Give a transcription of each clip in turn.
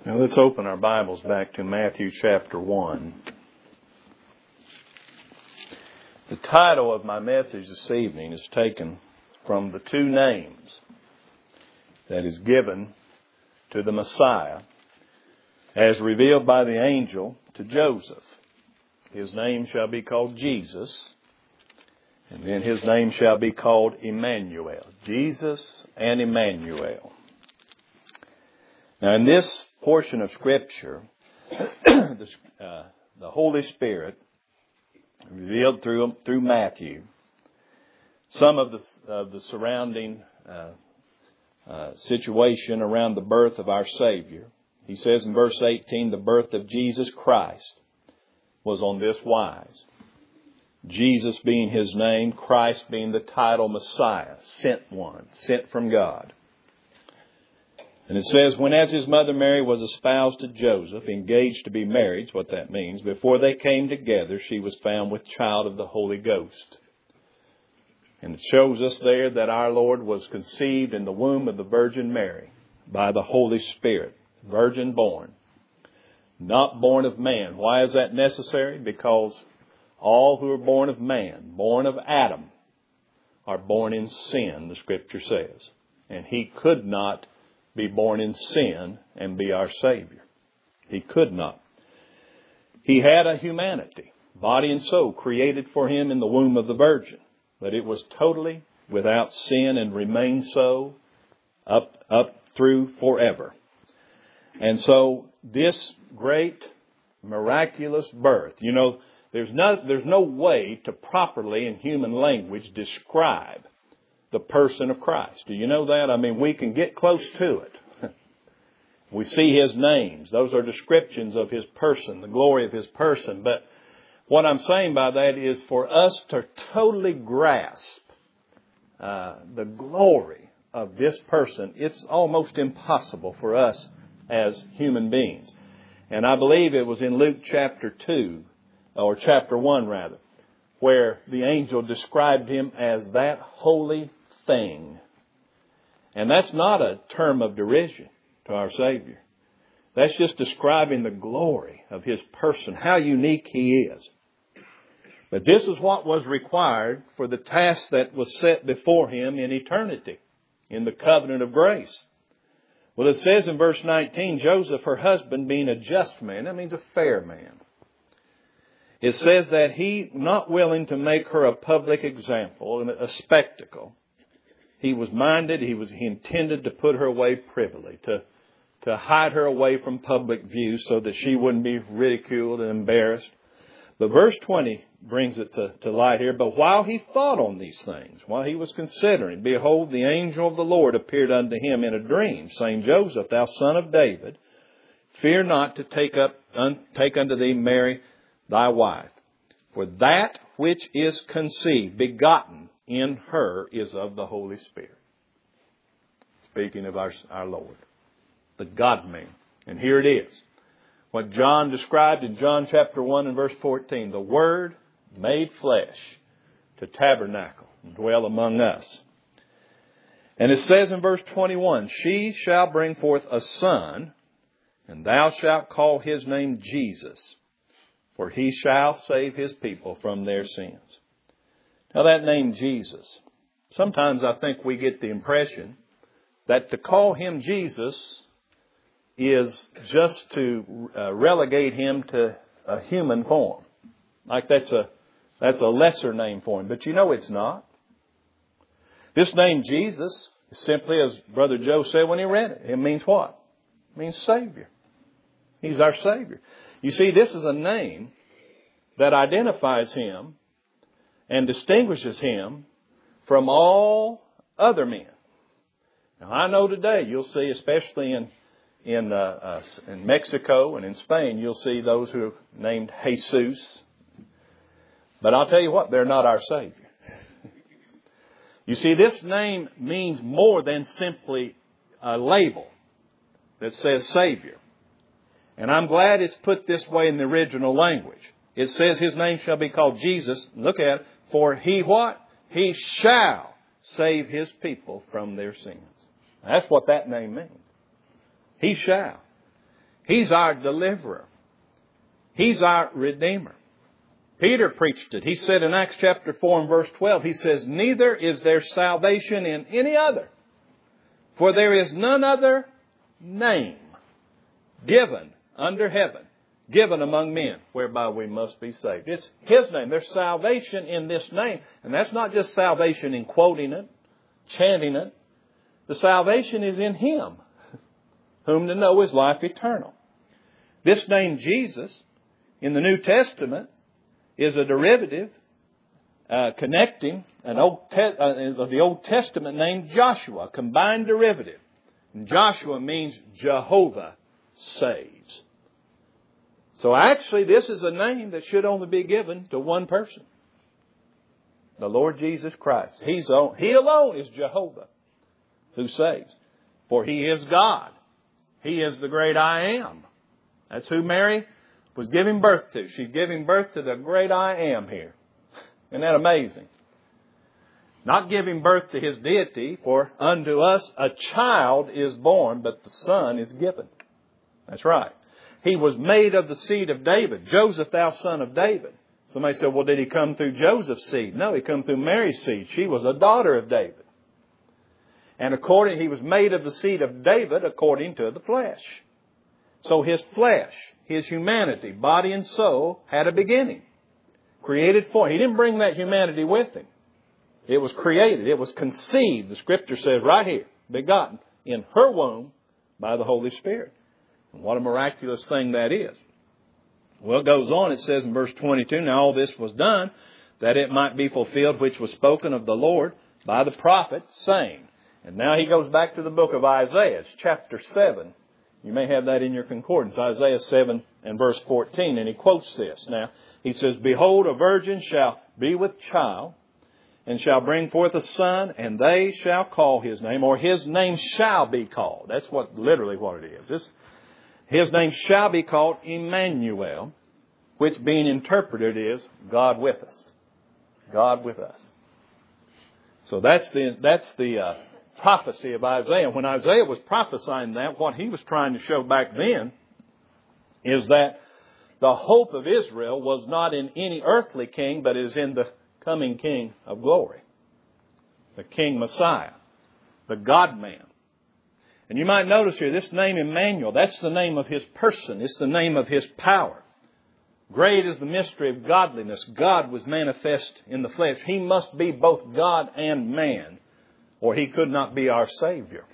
Now let's open our Bibles back to Matthew chapter 1. The title of my message this evening is taken from the two names that is given to the Messiah as revealed by the angel to Joseph. His name shall be called Jesus, and then his name shall be called Emmanuel. Jesus and Emmanuel. Now in this portion of Scripture, the Holy Spirit revealed through Matthew some of the surrounding situation around the birth of our Savior. He says in verse 18, the birth of Jesus Christ was on this wise. Jesus being his name, Christ being the title Messiah, sent one, sent from God. And it says, when as his mother Mary was espoused to Joseph, engaged to be married, what that means, before they came together, she was found with child of the Holy Ghost. And it shows us there that our Lord was conceived in the womb of the Virgin Mary by the Holy Spirit, virgin born, not born of man. Why is that necessary? Because all who are born of man, born of Adam, are born in sin, the Scripture says. And he could not be born in sin and be our Savior. He could not. He had a humanity, body and soul, created for him in the womb of the Virgin. But it was totally without sin and remained so up through forever. And so this great miraculous birth, there's no way to properly in human language describe the person of Christ. Do you know that? I mean, we can get close to it. We see his names. Those are descriptions of his person, the glory of his person. But what I'm saying by that is for us to totally grasp the glory of this person, it's almost impossible for us as human beings. And I believe it was in Luke chapter 2, or chapter 1 rather, where the angel described him as that holy thing. And that's not a term of derision to our Savior. That's just describing the glory of his person, how unique he is. But this is what was required for the task that was set before him in eternity, in the covenant of grace. Well, it says in verse 19, Joseph, her husband, being a just man, that means a fair man. It says that he, not willing to make her a public example, a spectacle, he was minded, he intended to put her away privily, to hide her away from public view so that she wouldn't be ridiculed and embarrassed. But verse 20 brings it to light here. But while he thought on these things, while he was considering, behold, the angel of the Lord appeared unto him in a dream, saying, Joseph, thou son of David, fear not to take unto thee Mary thy wife, for that which is conceived, begotten in her, is of the Holy Spirit. Speaking of our Lord, the God-man. And here it is. What John described in John chapter 1 and verse 14. The Word made flesh to tabernacle and dwell among us. And it says in verse 21, she shall bring forth a son, and thou shalt call his name Jesus, for he shall save his people from their sins. Now that name Jesus, sometimes I think we get the impression that to call him Jesus is just to relegate him to a human form. Like that's a lesser name for him. But it's not. This name Jesus is simply, as Brother Joe said when he read it, it means what? It means Savior. He's our Savior. You see, this is a name that identifies him and distinguishes him from all other men. Now, I know today you'll see, especially in Mexico and in Spain, you'll see those who are named Jesus. But I'll tell you what, they're not our Savior. You see, this name means more than simply a label that says Savior. And I'm glad it's put this way in the original language. It says his name shall be called Jesus. Look at it. For he what? He shall save his people from their sins. That's what that name means. He shall. He's our deliverer. He's our Redeemer. Peter preached it. He said in Acts chapter 4 and verse 12, he says, neither is there salvation in any other, for there is none other name given under heaven, given among men, whereby we must be saved. It's His name. There's salvation in this name. And that's not just salvation in quoting it, chanting it. The salvation is in Him, whom to know is life eternal. This name Jesus in the New Testament is a derivative connecting the Old Testament name Joshua, a combined derivative. And Joshua means Jehovah saves. So actually this is a name that should only be given to one person. The Lord Jesus Christ. He alone is Jehovah who saves. For He is God. He is the great I am. That's who Mary was giving birth to. She's giving birth to the great I am here. Isn't that amazing? Not giving birth to His deity, for unto us a child is born, but the Son is given. That's right. He was made of the seed of David. Joseph, thou son of David. Somebody said, well, did He come through Joseph's seed? No, He come through Mary's seed. She was a daughter of David. And He was made of the seed of David according to the flesh. So His flesh, His humanity, body and soul, had a beginning. Created for Him. He didn't bring that humanity with Him. It was created. It was conceived. The Scripture says right here, begotten in her womb by the Holy Spirit. And what a miraculous thing that is. Well, it goes on. It says in verse 22, now all this was done that it might be fulfilled which was spoken of the Lord by the prophet, saying. And now he goes back to the book of Isaiah. It's chapter 7. You may have that in your concordance, Isaiah 7 and verse 14. And he quotes this. Now, he says, behold, a virgin shall be with child, and shall bring forth a son, and they shall call His name, or His name shall be called. That's literally what it is. His name shall be called Emmanuel, which being interpreted is God with us. God with us. So that's the prophecy of Isaiah. When Isaiah was prophesying that, what he was trying to show back then is that the hope of Israel was not in any earthly king, but is in the coming King of glory. The King Messiah. The God-man. And you might notice here, this name Emmanuel, that's the name of His person. It's the name of His power. Great is the mystery of godliness. God was manifest in the flesh. He must be both God and man, or He could not be our Savior.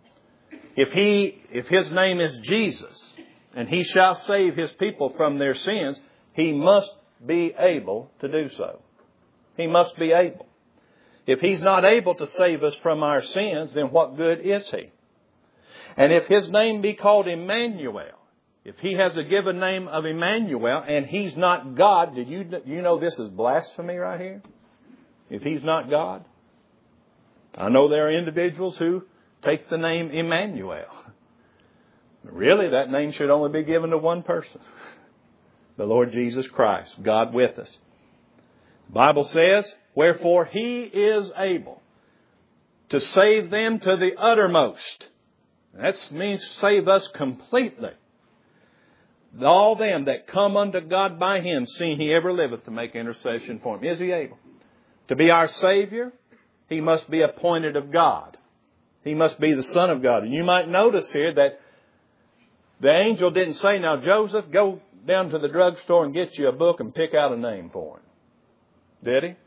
If His name is Jesus, and He shall save His people from their sins, He must be able to do so. He must be able. If He's not able to save us from our sins, then what good is He? And if His name be called Emmanuel, if He has a given name of Emmanuel and He's not God, did you know this is blasphemy right here? If He's not God? I know there are individuals who take the name Emmanuel. Really, that name should only be given to one person. The Lord Jesus Christ, God with us. The Bible says, wherefore He is able to save them to the uttermost. That means save us completely. All them that come unto God by Him, seeing He ever liveth to make intercession for Him. Is He able? To be our Savior, He must be appointed of God. He must be the Son of God. And you might notice here that the angel didn't say, now Joseph, go down to the drugstore and get you a book and pick out a name for him. Did he?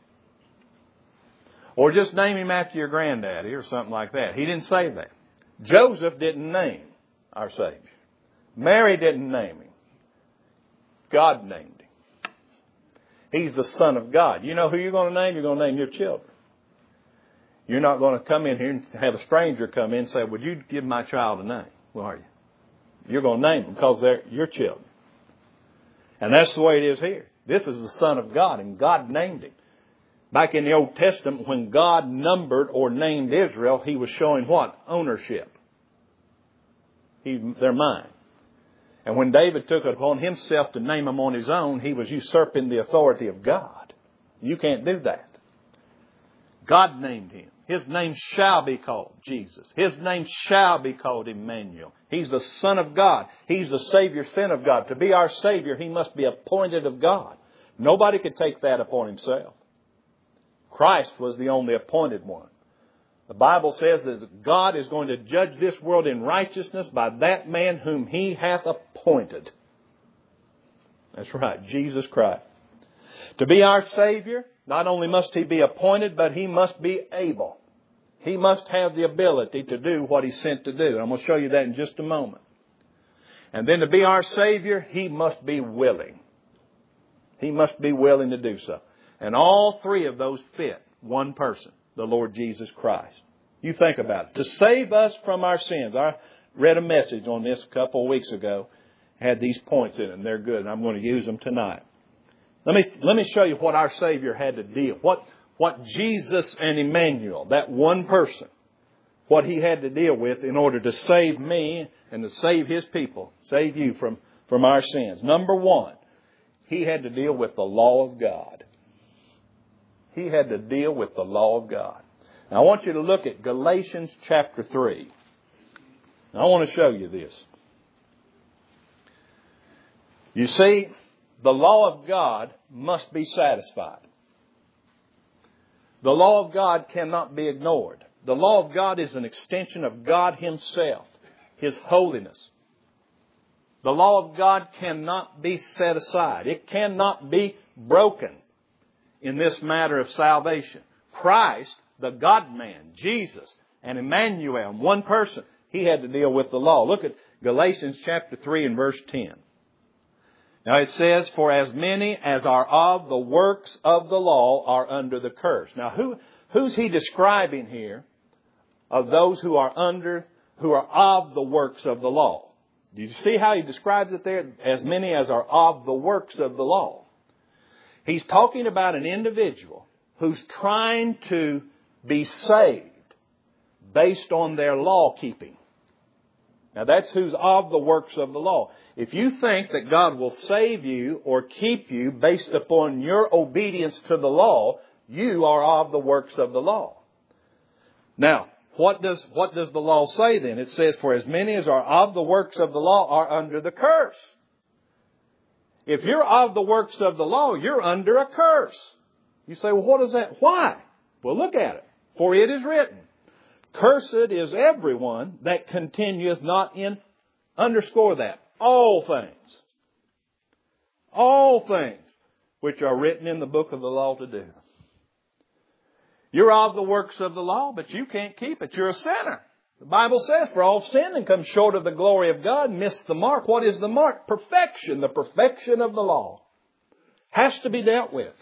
Or just name him after your granddaddy or something like that. He didn't say that. Joseph didn't name our Savior. Mary didn't name Him. God named Him. He's the Son of God. You know who you're going to name? You're going to name your children. You're not going to come in here and have a stranger come in and say, would you give my child a name? Well, are you? You're going to name them because they're your children. And that's the way it is here. This is the Son of God, and God named Him. Back in the Old Testament, when God numbered or named Israel, He was showing what? Ownership. They're mine. And when David took it upon himself to name them on his own, he was usurping the authority of God. You can't do that. God named Him. His name shall be called Jesus. His name shall be called Emmanuel. He's the Son of God. He's the Savior sent of God. To be our Savior, He must be appointed of God. Nobody could take that upon Himself. Christ was the only appointed one. The Bible says that God is going to judge this world in righteousness by that man whom He hath appointed. That's right, Jesus Christ. To be our Savior, not only must He be appointed, but He must be able. He must have the ability to do what He's sent to do. I'm going to show you that in just a moment. And then to be our Savior, He must be willing. He must be willing to do so. And all three of those fit one person, the Lord Jesus Christ. You think about it. To save us from our sins. I read a message on this a couple of weeks ago. Had these points in them. They're good. And I'm going to use them tonight. Let me show you what our Savior had to deal. What Jesus and Emmanuel, that one person, what He had to deal with in order to save me and to save His people, save you from our sins. Number one, He had to deal with the law of God. He had to deal with the law of God. Now I want you to look at Galatians chapter 3. Now I want to show you this. You see, the law of God must be satisfied. The law of God cannot be ignored. The law of God is an extension of God Himself, His holiness. The law of God cannot be set aside. It cannot be broken in this matter of salvation. Christ, the God-man, Jesus, and Emmanuel, one person, He had to deal with the law. Look at Galatians chapter 3 and verse 10. Now it says, for as many as are of the works of the law are under the curse. Now who's he describing here of those who are of the works of the law? Do you see how he describes it there? As many as are of the works of the law. He's talking about an individual who's trying to be saved based on their law keeping. Now that's who's of the works of the law. If you think that God will save you or keep you based upon your obedience to the law, you are of the works of the law. Now, what does the law say then? It says, for as many as are of the works of the law are under the curse. If you're of the works of the law, you're under a curse. You say, well, what is that? Why? Well, look at it. For it is written, cursed is everyone that continueth not in, underscore that, all things which are written in the book of the law to do. You're of the works of the law, but you can't keep it. You're a sinner. The Bible says, for all sin and come short of the glory of God, miss the mark. What is the mark? Perfection. The perfection of the law has to be dealt with.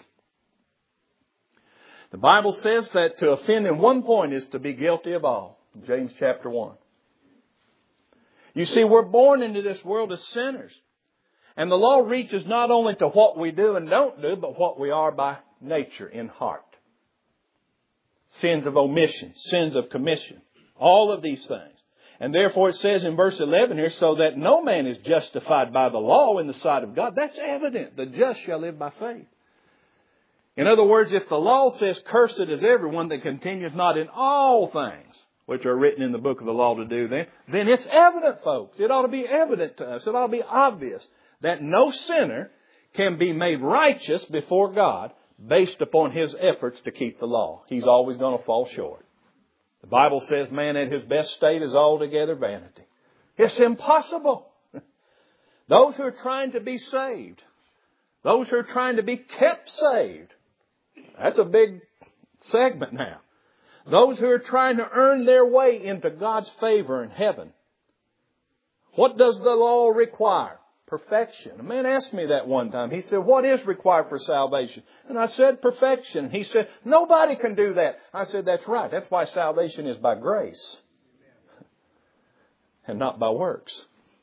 The Bible says that to offend in one point is to be guilty of all. James chapter 1. You see, we're born into this world as sinners. And the law reaches not only to what we do and don't do, but what we are by nature in heart. Sins of omission, sins of commission. All of these things. And therefore it says in verse 11 here, so that no man is justified by the law in the sight of God. That's evident. The just shall live by faith. In other words, if the law says, cursed is everyone that continues not in all things which are written in the book of the law to do, then it's evident, folks. It ought to be evident to us. It ought to be obvious that no sinner can be made righteous before God based upon his efforts to keep the law. He's always going to fall short. The Bible says man at his best state is altogether vanity. It's impossible. Those who are trying to be saved, those who are trying to be kept saved, that's a big segment now. Those who are trying to earn their way into God's favor in heaven. What does the law require? Perfection. A man asked me that one time. He said, what is required for salvation? And I said, perfection. He said, nobody can do that. I said, that's right. That's why salvation is by grace and not by works.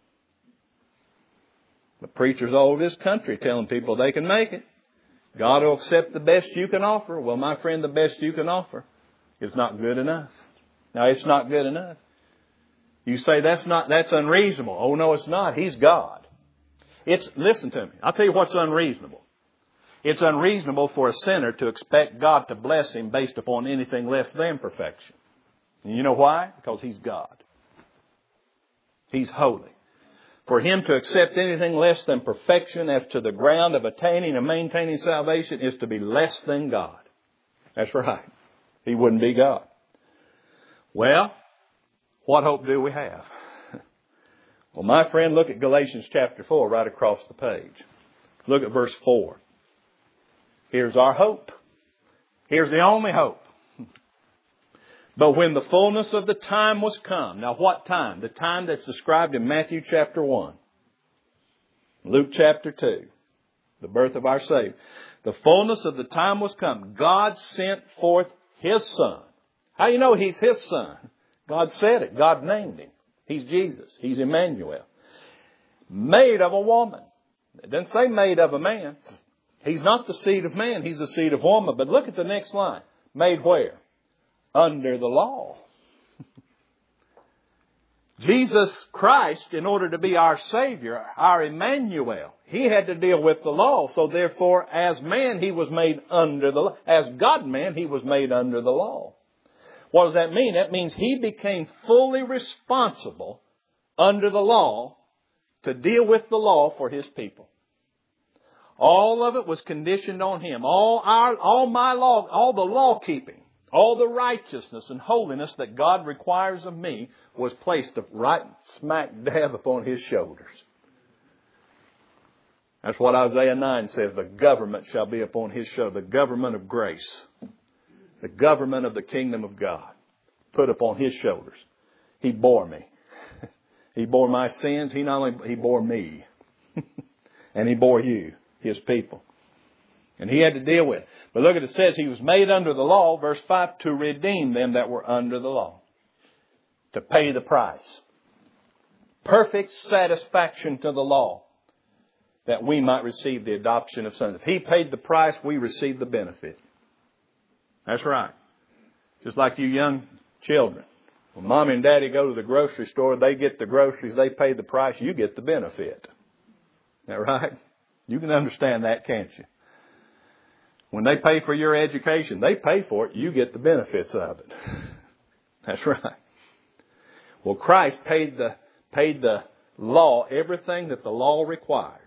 The preachers all over this country telling people they can make it. God will accept the best you can offer. Well, my friend, the best you can offer is not good enough. Now, it's not good enough. You say that's unreasonable. Oh, no, it's not. He's God. Listen to me. I'll tell you what's unreasonable. It's unreasonable for a sinner to expect God to bless him based upon anything less than perfection. And you know why? Because He's God. He's holy. For Him to accept anything less than perfection as to the ground of attaining and maintaining salvation is to be less than God. That's right. He wouldn't be God. Well, what hope do we have? Well, my friend, look at Galatians chapter 4 right across the page. Look at verse 4. Here's our hope. Here's the only hope. But when the fullness of the time was come. Now what time? The time that's described in Matthew chapter 1. Luke chapter 2. The birth of our Savior. The fullness of the time was come. God sent forth His Son. How do you know He's His Son? God said it. God named Him. He's Jesus. He's Emmanuel. Made of a woman. It doesn't say made of a man. He's not the seed of man. He's the seed of woman. But look at the next line. Made where? Under the law. Jesus Christ, in order to be our Savior, our Emmanuel, He had to deal with the law. So therefore, as man, He was made under the law. As God-man, He was made under the law. What does that mean? That means He became fully responsible under the law to deal with the law for His people. All of it was conditioned on Him. All my law, all the law keeping, all the righteousness and holiness that God requires of me was placed right smack dab upon His shoulders. That's what Isaiah 9 says. The government shall be upon His shoulder. The government of grace. The government of the kingdom of God. Put upon His shoulders. He bore me. He bore my sins. He bore me. And He bore you, His people. And He had to deal with it. But look at it. It says He was made under the law, verse 5, to redeem them that were under the law. To pay the price. Perfect satisfaction to the law. That we might receive the adoption of sons. If He paid the price, we receive the benefit. That's right. Just like you young children. When Mommy and Daddy go to the grocery store, they get the groceries, they pay the price, you get the benefit. Is that right? You can understand that, can't you? When they pay for your education, they pay for it, you get the benefits of it. That's right. Well, Christ paid the law, everything that the law required.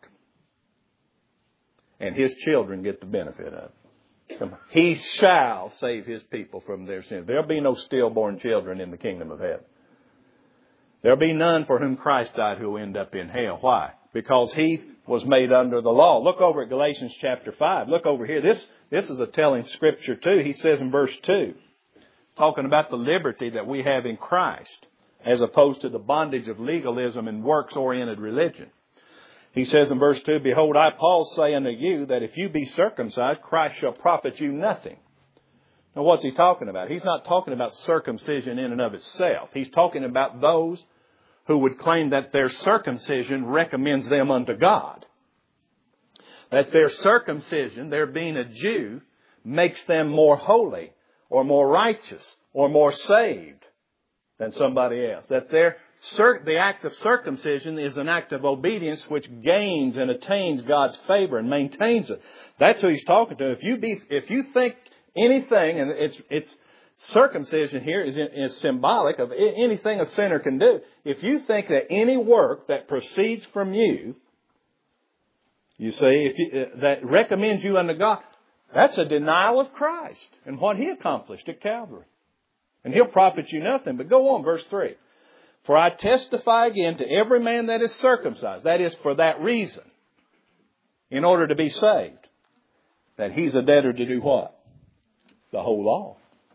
And His children get the benefit of it. He shall save His people from their sins. There'll be no stillborn children in the kingdom of heaven. There'll be none for whom Christ died who will end up in hell. Why? Because He was made under the law. Look over at Galatians chapter 5. Look over here. This is a telling scripture too. He says in verse 2, talking about the liberty that we have in Christ, as opposed to the bondage of legalism and works-oriented religion. He says in verse 2, Behold, I, Paul, say unto you that if you be circumcised, Christ shall profit you nothing. Now, what's he talking about? He's not talking about circumcision in and of itself. He's talking about those who would claim that their circumcision recommends them unto God. That their circumcision, their being a Jew, makes them more holy or more righteous or more saved than somebody else. That the act of circumcision is an act of obedience which gains and attains God's favor and maintains it. That's who He's talking to. If you think anything, and it's circumcision here is symbolic of anything a sinner can do. If you think that any work that proceeds from you, you see, that recommends you unto God, that's a denial of Christ and what He accomplished at Calvary. And He'll profit you nothing. But go on, verse 3. For I testify again to every man that is circumcised, that is for that reason, in order to be saved, that he's a debtor to do what? The whole law.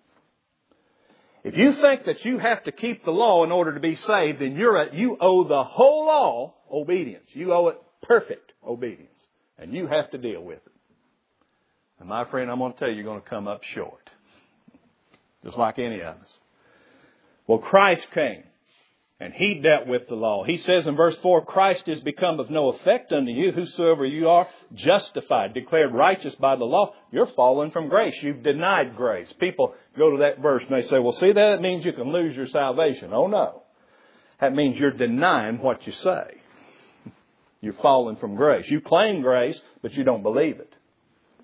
If you think that you have to keep the law in order to be saved, then you owe the whole law obedience. You owe it perfect obedience. And you have to deal with it. And my friend, I'm going to tell you, you're going to come up short. Just like any of us. Well, Christ came. And He dealt with the law. He says in verse 4, Christ is become of no effect unto you, whosoever you are justified, declared righteous by the law. You're fallen from grace. You've denied grace. People go to that verse and they say, well, see, that means you can lose your salvation. Oh, no. That means you're denying what you say. You're fallen from grace. You claim grace, but you don't believe it.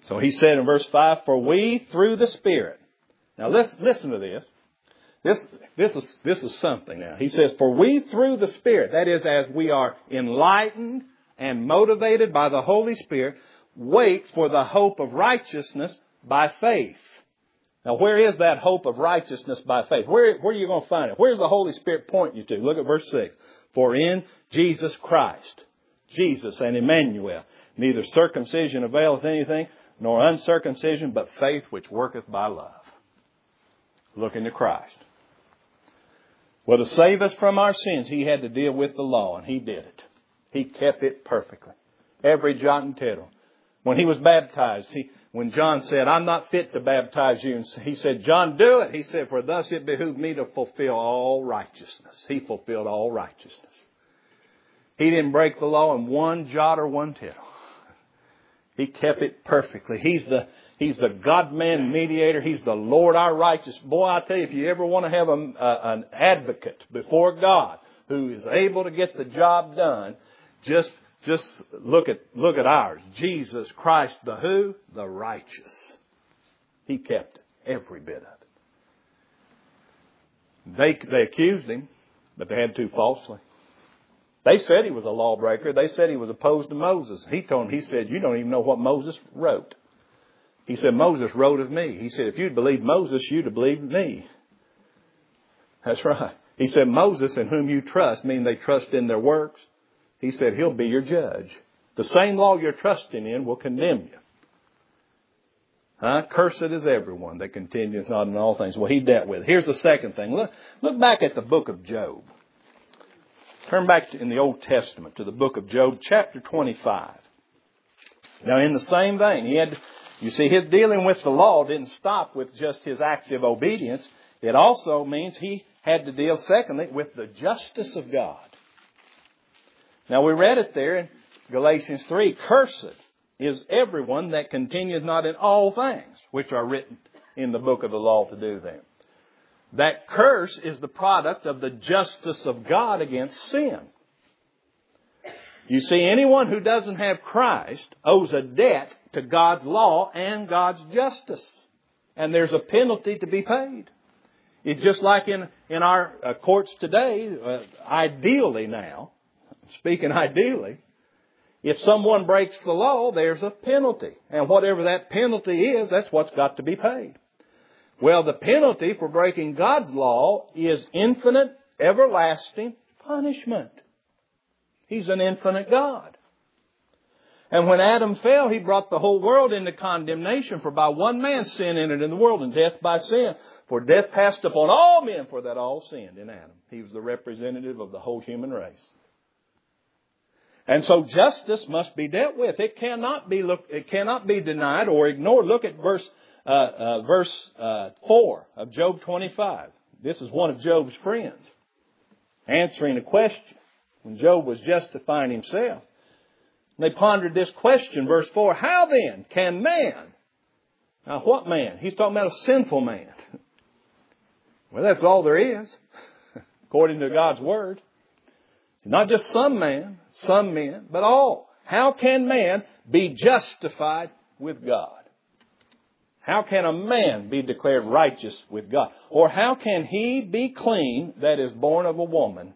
So he said in verse 5, for we through the Spirit. Now listen to this. This is something now. He says, for we through the Spirit, that is, as we are enlightened and motivated by the Holy Spirit, wait for the hope of righteousness by faith. Now, where is that hope of righteousness by faith? Where are you going to find it? Where's the Holy Spirit pointing you to? Look at verse 6. For in Jesus Christ, Jesus and Emmanuel, neither circumcision availeth anything, nor uncircumcision, but faith which worketh by love. Look into Christ. Well, to save us from our sins, He had to deal with the law, and He did it. He kept it perfectly. Every jot and tittle. When He was baptized, when John said, I'm not fit to baptize you, and He said, John, do it. He said, for thus it behooved me to fulfill all righteousness. He fulfilled all righteousness. He didn't break the law in one jot or one tittle. He kept it perfectly. He's the God-man mediator. He's the Lord our righteous. Boy, I tell you, if you ever want to have an advocate before God who is able to get the job done, just look at ours. Jesus Christ, the who? The righteous. He kept it, every bit of it. They accused Him, but they had to falsely. They said He was a lawbreaker. They said He was opposed to Moses. He said, you don't even know what Moses wrote. He said, Moses wrote of me. He said, if you'd believed Moses, you'd have believed me. That's right. He said, Moses, in whom you trust, mean they trust in their works. He said, He'll be your judge. The same law you're trusting in will condemn you. Cursed is everyone that continueth not in all things. Well, He dealt with it. Here's the second thing. Look back at the book of Job. Turn back in the Old Testament to the book of Job, chapter 25. Now, in the same vein, you see, his dealing with the law didn't stop with just his active obedience. It also means he had to deal, secondly, with the justice of God. Now, we read it there in Galatians 3. Cursed is everyone that continueth not in all things which are written in the book of the law to do them. That curse is the product of the justice of God against sin. You see, anyone who doesn't have Christ owes a debt to God's law and God's justice. And there's a penalty to be paid. It's just like in our courts today, ideally now, speaking ideally, if someone breaks the law, there's a penalty. And whatever that penalty is, that's what's got to be paid. Well, the penalty for breaking God's law is infinite, everlasting punishment. He's an infinite God. And when Adam fell, He brought the whole world into condemnation. For by one man sin entered in the world, and death by sin. For death passed upon all men, for that all sinned in Adam. He was the representative of the whole human race. And so justice must be dealt with. It cannot be denied or ignored. Look at verse 4 of Job 25. This is one of Job's friends answering a question when Job was justifying himself. And they pondered this question, verse 4, how then can man? Now what man? He's talking about a sinful man. Well, that's all there is, according to God's Word. Not just some men, but all. How can man be justified with God? How can a man be declared righteous with God? Or how can he be clean that is born of a woman?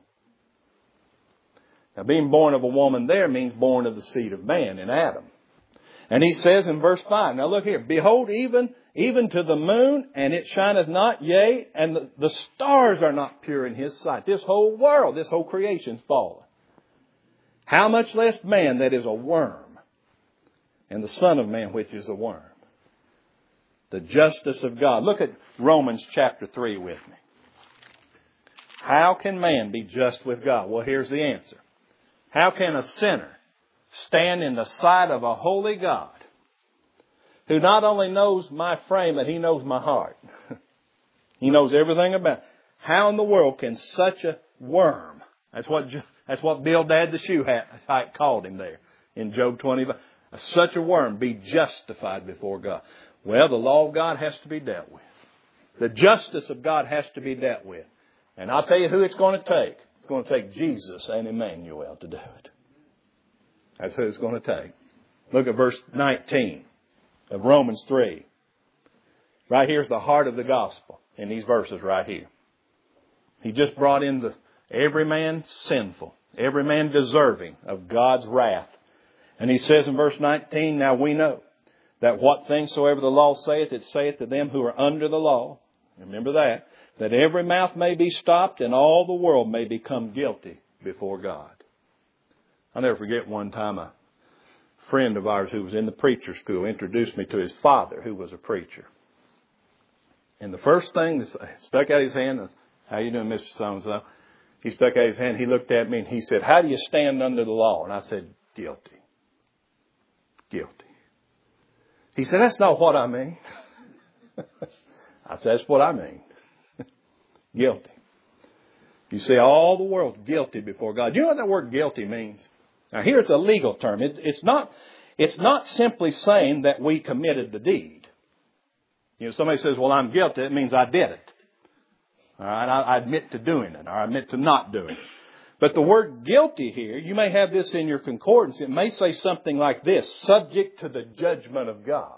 Now, being born of a woman there means born of the seed of man in Adam. And he says in verse 5, now look here, behold, even to the moon, and it shineth not, yea, and the stars are not pure in His sight. This whole world, this whole creation is fallen. How much less man that is a worm, and the Son of Man which is a worm. The justice of God. Look at Romans chapter 3 with me. How can man be just with God? Well, here's the answer. How can a sinner stand in the sight of a holy God who not only knows my frame, but He knows my heart? He knows everything about it. How in the world can such a worm, that's what Bildad the Shuhite called him there in Job 25, such a worm be justified before God? Well, the law of God has to be dealt with. The justice of God has to be dealt with. And I'll tell you who it's going to take. It's going to take Jesus and Emmanuel to do it. That's who it's going to take. Look at verse 19 of Romans 3. Right here's the heart of the gospel in these verses right here. He just brought in every man sinful, every man deserving of God's wrath. And he says in verse 19, now we know that what things soever the law saith, it saith to them who are under the law. Remember that every mouth may be stopped and all the world may become guilty before God. I'll never forget one time a friend of ours who was in the preacher school introduced me to his father, who was a preacher. And the first thing that stuck out his hand was, how you doing, Mr. So-and-so? He stuck out his hand, he looked at me and he said, how do you stand under the law? And I said, guilty. Guilty. He said, that's not what I mean. I said, that's what I mean. Guilty. You see, all the world's guilty before God. You know what that word guilty means? Now here it's a legal term. It's not simply saying that we committed the deed. You know, somebody says, well, I'm guilty. It means I did it. All right, I admit to doing it, or I admit to not doing it. But the word guilty here, you may have this in your concordance. It may say something like this, subject to the judgment of God.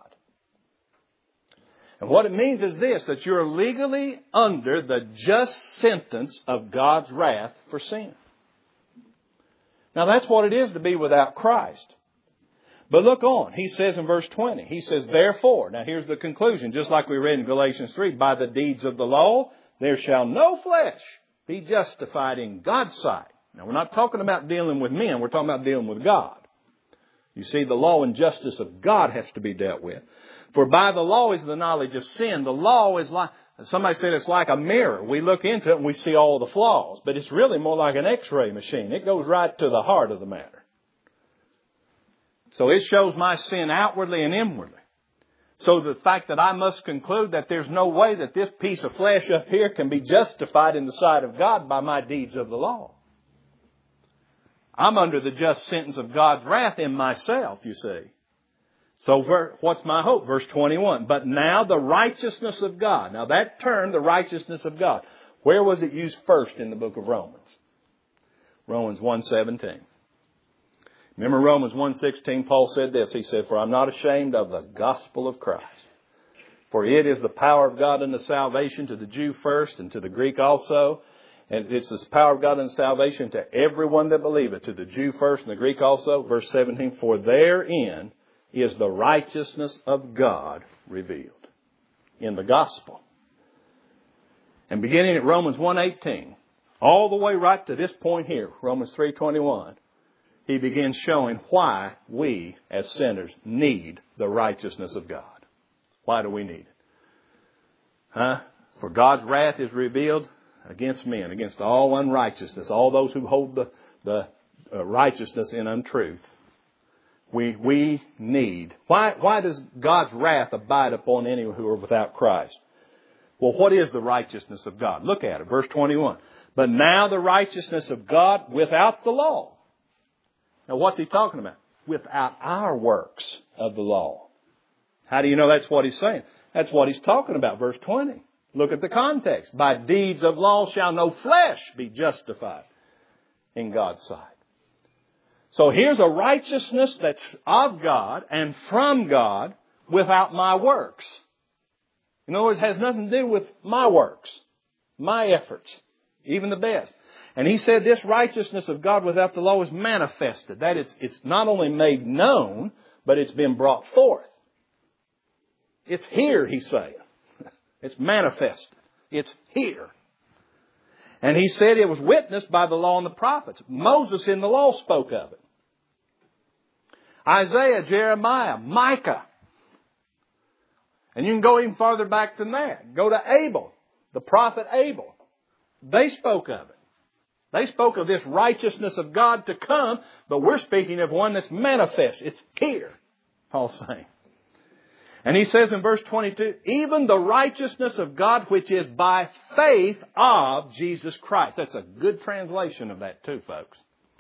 And what it means is this, that you're legally under the just sentence of God's wrath for sin. Now that's what it is to be without Christ. But look on. He says in verse 20, he says, therefore, now here's the conclusion, just like we read in Galatians 3, by the deeds of the law, there shall no flesh be justified in God's sight. Now we're not talking about dealing with men, we're talking about dealing with God. You see, the law and justice of God has to be dealt with. For by the law is the knowledge of sin. The law is like, somebody said it's like a mirror. We look into it and we see all the flaws. But it's really more like an x-ray machine. It goes right to the heart of the matter. So it shows my sin outwardly and inwardly. So the fact that I must conclude that there's no way that this piece of flesh up here can be justified in the sight of God by my deeds of the law. I'm under the just sentence of God's wrath in myself, you see. So what's my hope? Verse 21. But now the righteousness of God. Now that term, the righteousness of God, where was it used first in the book of Romans? Romans 1:17. Remember Romans 1:16, Paul said this. He said, for I'm not ashamed of the gospel of Christ. For it is the power of God unto salvation to the Jew first and to the Greek also. And it's the power of God unto salvation to everyone that believeth, to the Jew first and the Greek also. Verse 17, for therein is the righteousness of God revealed in the gospel. And beginning at Romans 1:18, all the way right to this point here, Romans 3:21, he begins showing why we as sinners need the righteousness of God. Why do we need it? For God's wrath is revealed against men, against all unrighteousness, all those who hold the righteousness in untruth. We need. Why does God's wrath abide upon any who are without Christ? Well, what is the righteousness of God? Look at it, verse 21. But now the righteousness of God without the law. Now what's he talking about? Without our works of the law. How do you know that's what he's saying? That's what he's talking about, verse 20. Look at the context. By deeds of law shall no flesh be justified in God's sight. So here's a righteousness that's of God and from God without my works. In other words, it has nothing to do with my works, my efforts, even the best. And he said this righteousness of God without the law is manifested. That it's not only made known, but it's been brought forth. It's here, he's saying. It's manifested. It's here. And he said it was witnessed by the law and the prophets. Moses in the law spoke of it. Isaiah, Jeremiah, Micah. And you can go even farther back than that. Go to Abel, the prophet Abel. They spoke of it. They spoke of this righteousness of God to come, but we're speaking of one that's manifest. It's here, Paul's saying. And he says in verse 22, even the righteousness of God which is by faith of Jesus Christ. That's a good translation of that too, folks.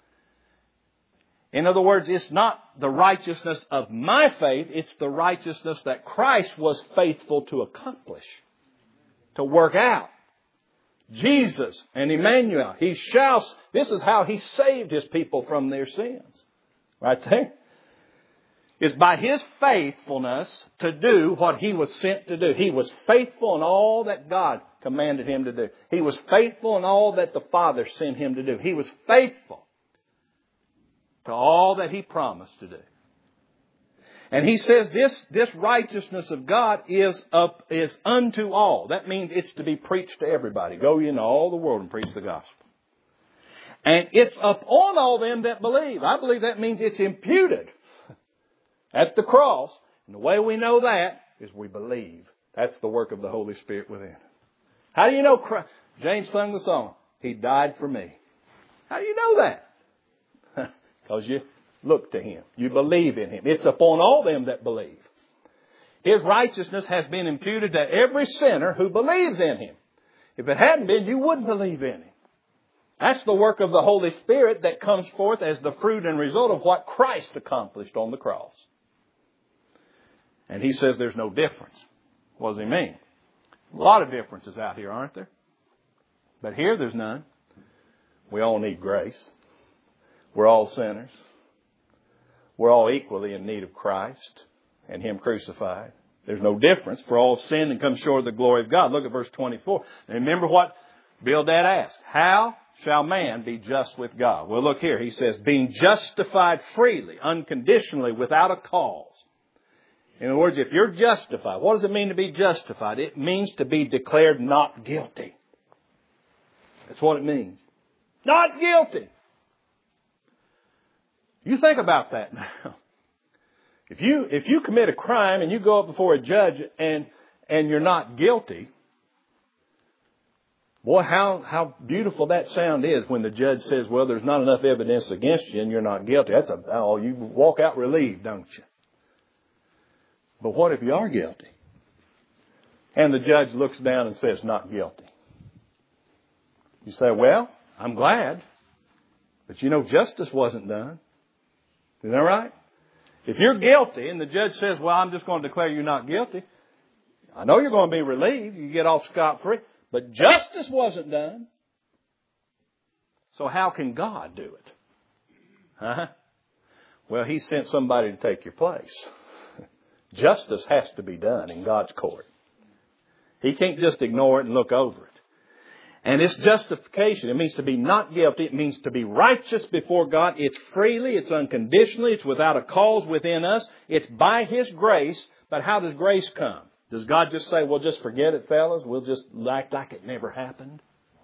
In other words, it's not the righteousness of my faith, it's the righteousness that Christ was faithful to accomplish, to work out. Jesus and Emmanuel, this is how he saved his people from their sins. Right there. is by His faithfulness to do what He was sent to do. He was faithful in all that God commanded Him to do. He was faithful in all that the Father sent Him to do. He was faithful to all that He promised to do. And He says this righteousness of God is unto all. That means it's to be preached to everybody. Go ye into all the world and preach the gospel. And it's upon all them that believe. I believe that means it's imputed at the cross. And the way we know that is we believe. That's the work of the Holy Spirit within. How do you know Christ? James sung the song, He died for me. How do you know that? Because you look to Him. You believe in Him. It's upon all them that believe. His righteousness has been imputed to every sinner who believes in Him. If it hadn't been, you wouldn't believe in Him. That's the work of the Holy Spirit that comes forth as the fruit and result of what Christ accomplished on the cross. And He says there's no difference. What does He mean? A lot of differences out here, aren't there? But here there's none. We all need grace. We're all sinners. We're all equally in need of Christ and Him crucified. There's no difference. For all sin and come short of the glory of God. Look at verse 24. And remember what Bildad asked. How shall man be just with God? Well, look here. He says, being justified freely, unconditionally, without a cause. In other words, if you're justified, what does it mean to be justified? It means to be declared not guilty. That's what it means. Not guilty. You think about that now. If you commit a crime and you go up before a judge and you're not guilty, boy, how beautiful that sound is when the judge says, well, there's not enough evidence against you and you're not guilty. You walk out relieved, don't you? But what if you are guilty? And the judge looks down and says, not guilty. You say, well, I'm glad. But you know, justice wasn't done. Isn't that right? If you're guilty and the judge says, well, I'm just going to declare you not guilty, I know you're going to be relieved. You get off scot-free. But justice wasn't done. So how can God do it? Huh? Well, He sent somebody to take your place. Justice has to be done in God's court. He can't just ignore it and look over it. And it's justification. It means to be not guilty. It means to be righteous before God. It's freely. It's unconditionally. It's without a cause within us. It's by His grace. But how does grace come? Does God just say, well, just forget it, fellas? We'll just act like it never happened?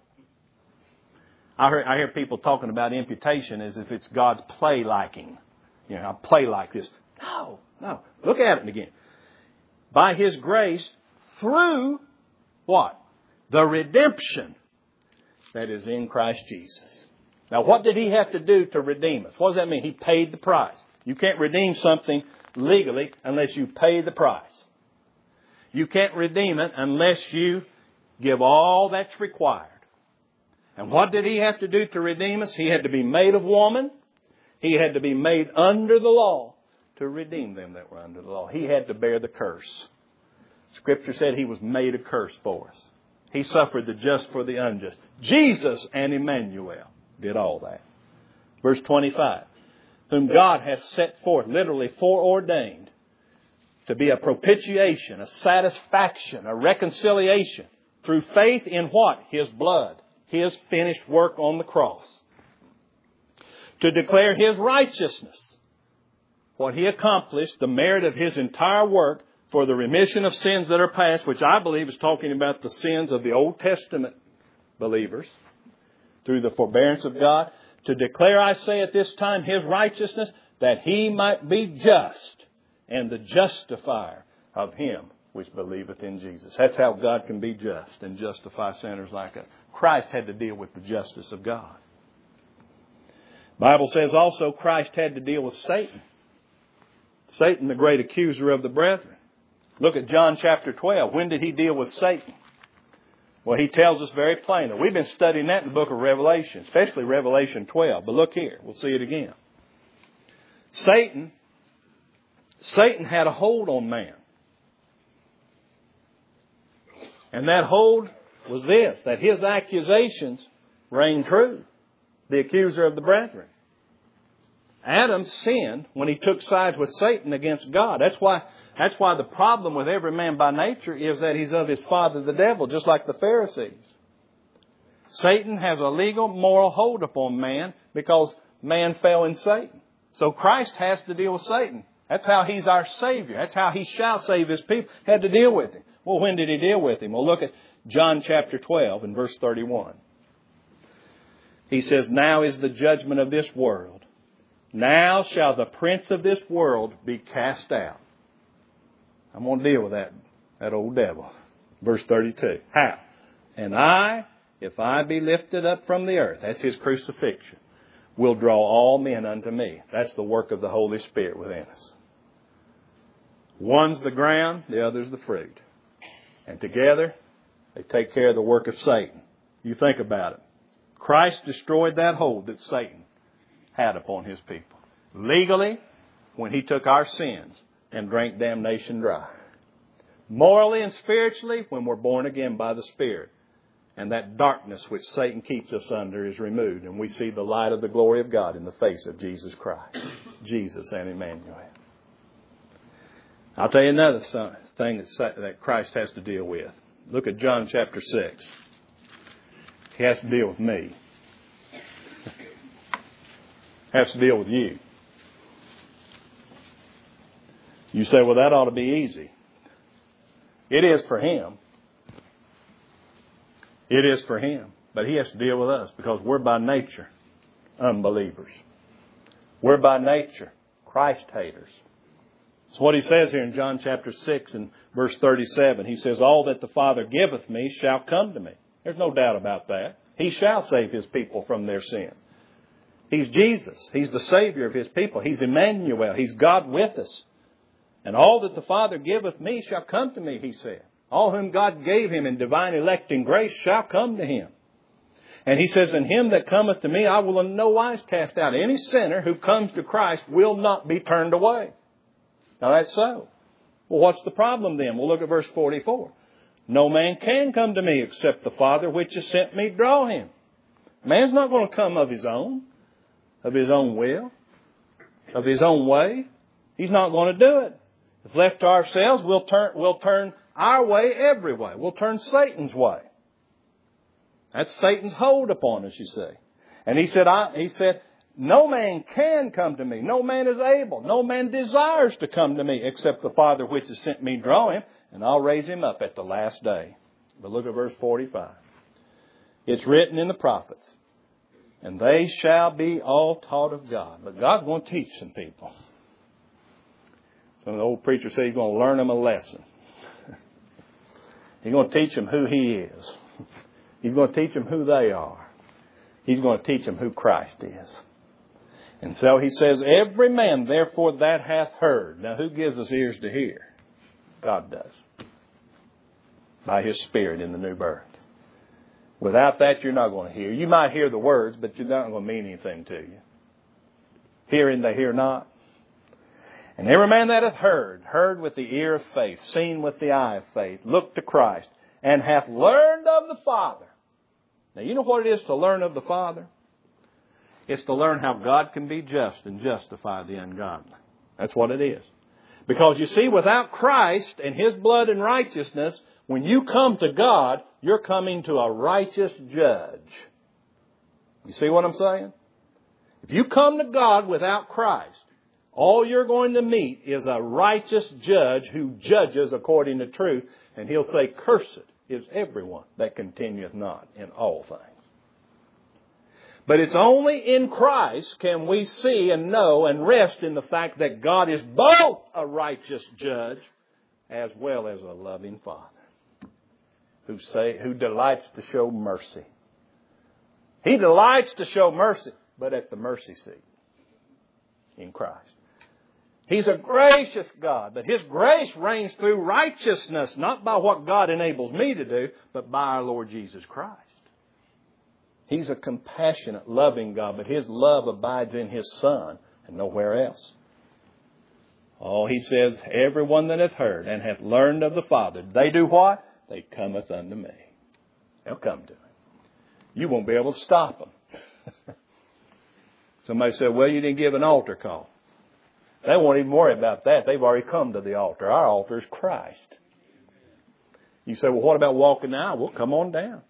I hear people talking about imputation as if it's God's play liking. You know, I play like this. No. Look at it again. By His grace through what? The redemption that is in Christ Jesus. Now, what did He have to do to redeem us? What does that mean? He paid the price. You can't redeem something legally unless you pay the price. You can't redeem it unless you give all that's required. And what did He have to do to redeem us? He had to be made of woman. He had to be made under the law to redeem them that were under the law. He had to bear the curse. Scripture said He was made a curse for us. He suffered the just for the unjust. Jesus and Emmanuel did all that. Verse 25. Whom God hath set forth, literally foreordained, to be a propitiation, a satisfaction, a reconciliation through faith in what? His blood. His finished work on the cross. To declare His righteousness. What He accomplished, the merit of His entire work for the remission of sins that are past, which I believe is talking about the sins of the Old Testament believers, through the forbearance of God. To declare, I say at this time, His righteousness, that He might be just and the justifier of him which believeth in Jesus. That's how God can be just and justify sinners like us. Christ had to deal with the justice of God. The Bible says also Christ had to deal with Satan. Satan, the great accuser of the brethren. Look at John chapter 12. When did He deal with Satan? Well, He tells us very plainly. We've been studying that in the book of Revelation, especially Revelation 12. But look here. We'll see it again. Satan had a hold on man. And that hold was this, that his accusations rang true. The accuser of the brethren. Adam sinned when he took sides with Satan against God. That's why the problem with every man by nature is that he's of his father the devil, just like the Pharisees. Satan has a legal, moral hold upon man because man fell in Satan. So Christ has to deal with Satan. That's how He's our Savior. That's how He shall save His people. Had to deal with him. Well, when did He deal with him? Well, look at John chapter 12 and verse 31. He says, "Now is the judgment of this world. Now shall the prince of this world be cast out." I'm going to deal with that old devil. Verse 32. How? "And I, if I be lifted up from the earth," that's His crucifixion, "will draw all men unto me." That's the work of the Holy Spirit within us. One's the ground, the other's the fruit. And together, they take care of the work of Satan. You think about it. Christ destroyed that hold that Satan had upon His people. Legally, when He took our sins and drank damnation dry. Morally and spiritually, when we're born again by the Spirit. And that darkness which Satan keeps us under is removed. And we see the light of the glory of God in the face of Jesus Christ. Jesus and Emmanuel. I'll tell you another thing that Christ has to deal with. Look at John chapter 6. He has to deal with me. He has to deal with you. You say, well, that ought to be easy. It is for Him. It is for Him. But He has to deal with us because we're by nature unbelievers. We're by nature Christ haters. That's what He says here in John chapter 6 and verse 37. He says, "All that the Father giveth me shall come to me." There's no doubt about that. He shall save His people from their sins. He's Jesus. He's the Savior of His people. He's Emmanuel. He's God with us. "And all that the Father giveth me shall come to me," He said. All whom God gave Him in divine electing grace shall come to Him. And He says, "And him that cometh to me I will in no wise cast out." Any sinner who comes to Christ will not be turned away. Now that's so. Well, what's the problem then? We'll look at verse 44. "No man can come to me except the Father which has sent me draw him." Man's not going to come of his own will, of his own way. He's not going to do it. If left to ourselves, we'll turn our way every way. We'll turn Satan's way. That's Satan's hold upon us, you see. And he said, "No man can come to me. No man is able. No man desires to come to me except the Father which has sent me draw him, and I'll raise him up at the last day." But look at verse 45. "It's written in the prophets, and they shall be all taught of God." But God's going to teach some people. Some of the old preachers say He's going to learn them a lesson. He's going to teach them who He is. He's going to teach them who they are. He's going to teach them who Christ is. And so He says, "Every man therefore that hath heard." Now who gives us ears to hear? God does. By His Spirit in the new birth. Without that, you're not going to hear. You might hear the words, but you're not going to mean anything to you. Hearing they hear not. "And every man that hath heard with the ear of faith, seen with the eye of faith, looked to Christ, and hath learned of the Father." Now, you know what it is to learn of the Father? It's to learn how God can be just and justify the ungodly. That's what it is. Because you see, without Christ and His blood and righteousness, when you come to God, you're coming to a righteous judge. You see what I'm saying? If you come to God without Christ, all you're going to meet is a righteous judge who judges according to truth. And He'll say, "Cursed is everyone that continueth not in all things." But it's only in Christ can we see and know and rest in the fact that God is both a righteous judge as well as a loving Father who delights to show mercy. He delights to show mercy, but at the mercy seat in Christ. He's a gracious God, but His grace reigns through righteousness, not by what God enables me to do, but by our Lord Jesus Christ. He's a compassionate, loving God, but His love abides in His Son and nowhere else. Oh, He says, "Everyone that hath heard and hath learned of the Father," they do what? "They cometh unto me." They'll come to Him. You won't be able to stop them. Somebody said, well, you didn't give an altar call. They won't even worry about that. They've already come to the altar. Our altar is Christ. You say, well, what about walking the aisle? Well, come on down.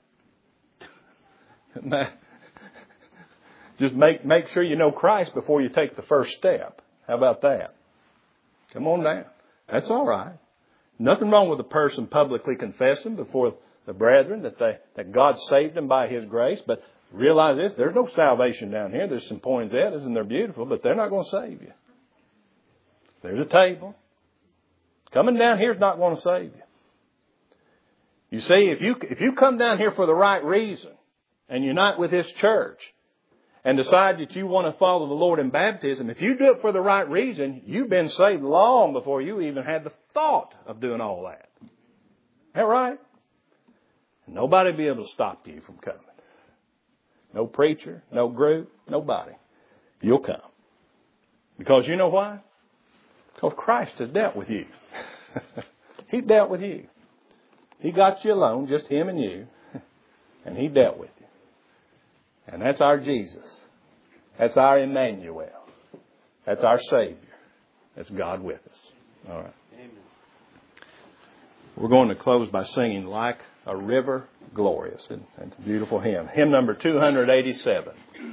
Just make sure you know Christ before you take the first step. How about that? Come on down. That's all right. Nothing wrong with a person publicly confessing before the brethren that God saved them by His grace. But realize this, there's no salvation down here. There's some poinsettias and they're beautiful, but they're not going to save you. There's a table. Coming down here is not going to save you. You see, if you come down here for the right reason and unite with this church and decide that you want to follow the Lord in baptism, if you do it for the right reason, you've been saved long before you even had the thought of doing all that. Is that right? Nobody will be able to stop you from coming. No preacher, no group, nobody. You'll come. Because you know why? Because Christ has dealt with you. He dealt with you. He got you alone, just Him and you. And He dealt with you. And that's our Jesus. That's our Emmanuel. That's our Savior. That's God with us. All right. Amen. We're going to close by singing Like a River Glorious. And it's a beautiful hymn. Hymn number 287.